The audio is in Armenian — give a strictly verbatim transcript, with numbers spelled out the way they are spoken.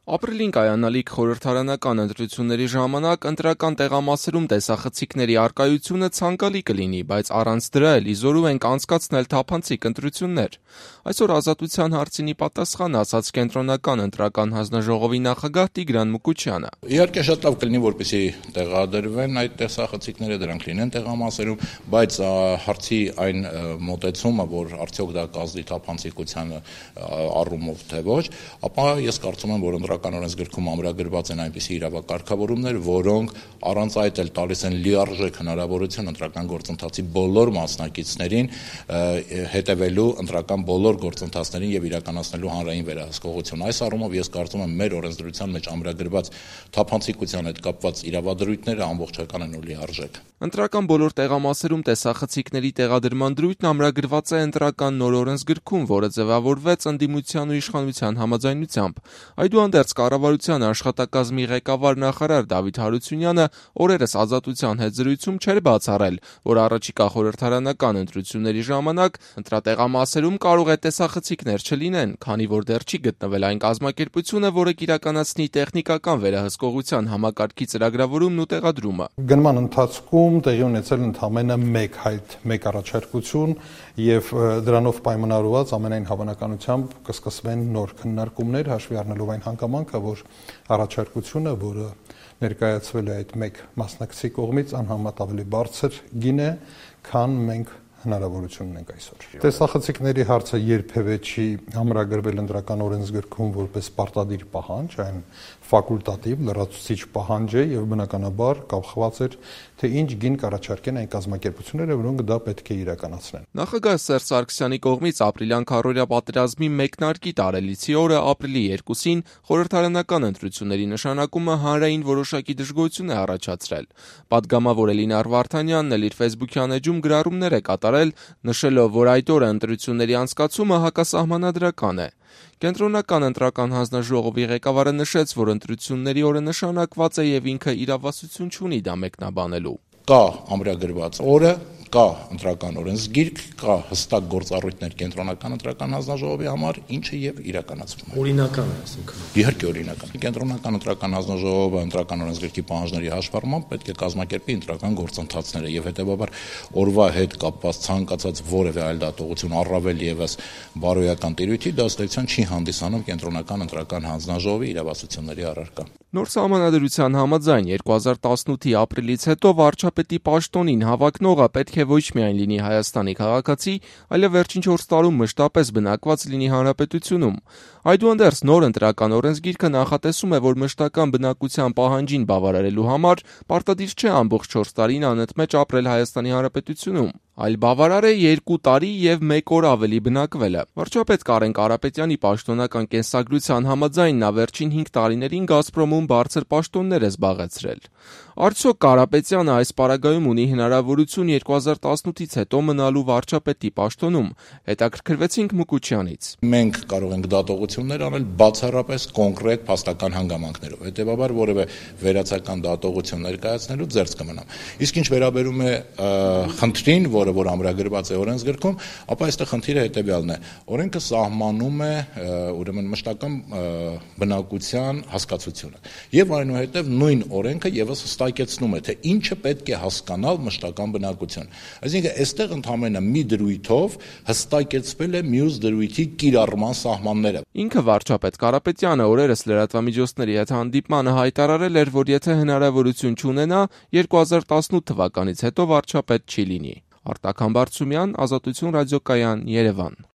Ապրիլին կայանալիք խորհրդարանական ընտրությունների ժամանակ ընտրական տեղամասերում տեսախցիկների առկայությունը ցանկալի կլինի, բայց առանց դրա էլ իզորու ենք անցկացնել թափանցիկ ընտրություններ։ Այսօր Ազատության հարցինի պատասխան ասաց Կենտրոնական ընտրական հանձնաժողովի նախագահ Տիգրան Մուկուչյանը։ Իհարկե շատ լավ կլինի, որպեսզի տեղադրվեն այդ տեսախցիկները, դրանք լինեն տեղամասերում, բայց հարցի այն մոտեցումը, որ արդյոք դա կազդի թափանցիկության առումով թե ոչ, ապա ես կարծում եմ, որ ընտրական օրենսգրքում ամրագրված են այնպիսի իրավակարգավորումներ, որոնք առանց այդ էլ տալիս են լիարժեք հնարավորություն ընտրական գործընթացի բոլոր մասնակիցներին հետևելու ընտրական բոլոր գործընթացներին եւ իրականացնելու հանրային վերահսկողություն։ Այս առումով ես կարծում եմ մեր օրենսդրության մեջ ամրագրված թափանցիկության հետ կապված իրավադրույթները ամբողջական են ու լիարժեք։ Ընտրական բոլոր տեղամասերում տեսախցիկների տեղադրման դրույթն ամրագրված է ընտրական նոր օրենսգրքում, որը ձևավորվեց ընդդիմության ու իշխանության համաձայնությամբ։ Այդուհանդերձ կառավարության աշխատակազմի ղեկավար նախարար Դավիթ Հարությունյանը օրերս Ազատության հետ զրույցում չէր բացառել, որ առաջիկա խորհրդարանական ընտրությունների ժամանակ ընտրատեղամասերում կարող է տեսախցիկներ չլինեն, քանի որ դեռ չի գտնվել այն կազմակերպությունը, որը կիրականացնի տեխնիկական վերահսկողության համակարգի ծրագրավորումն ու տեղադրումը։ Գնման ընթացքում տեղի ունեցել ընդամենը մեկ հայտ, մեկ առաջարկություն եւ դրանով պայմանավորված ամենայն հավանականությամբ կսկսվեն նոր քննարկումներ, հաշվի առնելով այն հանգամանքը, որ առաջարկությունը, որը ներկայացվել է այդ մեկ մասնակցի կողմից, անհամեմատ ավելի բարձր գին է, քան մենք հնարավորություն ունենք այսօր։ Տեսախցիկների հարցը երբևէ չի ամրագրվել ընտրական օրենսգրքում որպես պարտադիր պահանջ, այն ֆակուլտատիվ, լրացուցիչ պահանջ է եւ բնականաբար կապված էր, թե ինչ գին կառաջարկեն այն կազմակերպությունները, որոնք դա պետք է իրականացնեն։ Նախագահ Սերժ Սարգսյանի կողմից ապրիլյան քառօրյա պատերազմի մեկնարկի տարելիցի օրը ապրիլի երկուսին խորհրդարանական ընտրությունների նշանակումը հանրային որոշակի դժգոհություն է առաջացրել։ Պատգամավոր Էլինար Վարդանյանն էլ իր ֆեյսբուքյան էջում գրառումներ է կատարել, նշելով, որ այդ օրը ընտրությունների անցկացումը հակասահմանադրական է։ Կենտրոնական ընտրական հանձնաժողովի ղեկավարը նշեց, որ ընտրությունների օրը նշանակված է եւ ինքը իրավասություն չունի դա մեկնաբանելու։ Կա ամրագրված օրը, կա ընտրական օրենսգիրք, կա հստակ գործառույթներ Կենտրոնական ընտրական հանձնաժողովի համար, ինչը եւ իրականացվում է։ Օրինական է, ասենք։ Իհարկե օրինական։ Կենտրոնական ընտրական հանձնաժողովը ընտրական օրենսգրքի պահանջների հաշվառմամբ պետք է կազմակերպի ընտրական գործընթացները եւ հետեւաբար օրվա հետ կապված ցանկացած որևէ այլ դատողություն առավել եւս բարոյական տիրույթի դաստիարակության չի հանդիսանում Կենտրոնական ընտրական հանձնաժողովի իրավասությունների առարկա։ Նոր սահմանադրության համաձայն երկու հազար տասնութի ապրիլից հետո վարչապետի պաշտոնին հավակնողը պետք է ոչ միայն լինի Հայաստանի քաղաքացի, այլև վերջին չորս տարում մշտապես բնակված լինի հանրապետությունում։ Այդուհանդերձ նոր ընտրական օրենսգիրքը նախատեսում է, որ մշտական բնակության պահանջին բավարարելու համար պարտադիր չէ ամբողջ չորս տարին անընդմեջ ապրել Հայաստանի հանրապետությունում, այլ բավարար է երկու տարի եւ մեկ օր ավելի բնակվելը։ Վարչապետ Կարեն Կարապետյանի պաշտոնական կենսագրության համաձայն նա վերջին հինգ տարիներին Գազպրոմում բարձր պաշտոններ է զբաղեցրել։ Արդյոք Կարապետյանը այս պարագայում ունի հնարավորություն երկու հազար տասնութից հետո մնալու վարչապետի պաշտոնում։ Հետաքրքրվեցինք Մուկուչյանից։ Մենք կարող ենք դատողություններ անել բացառապես կոնկրետ փաստական հանգամանքներով։ Հետևաբար որևէ վերացական դատողություն ներկայացնելու ձեռք կմնամ։ Իսկ ինչ վերաբերում է խնդրին, որը որ ամրագրված է օրենսգրքում, ապա այստեղ խնդիրը հետևյալն է։ Օրենքը սահմանում է ուրեմն մշտական բնակության հասկացությունը։ Եվ այնուհետև նույն օրենքը եւս հստակեցնում է, թե ինչը պետք է հասկանալ մշտական բնակություն։ Այսինքն այստեղ ընդհանրապես մի դրույթով հստակեցվել է մյուս դրույթի կիրառման սահմանները։ Ինքը վարչապետ Կարապետյանը օրերս լրատվամիջոցների հետ հանդիպմանը հայտարարել էր, որ եթե հնարավորություն չունենա, երկու հազար տասնութ թվականից հետո վարչապետ չի լինի։ Արտակ Համբարձումյան, Ազատություն ռադիոկայան, Երևան։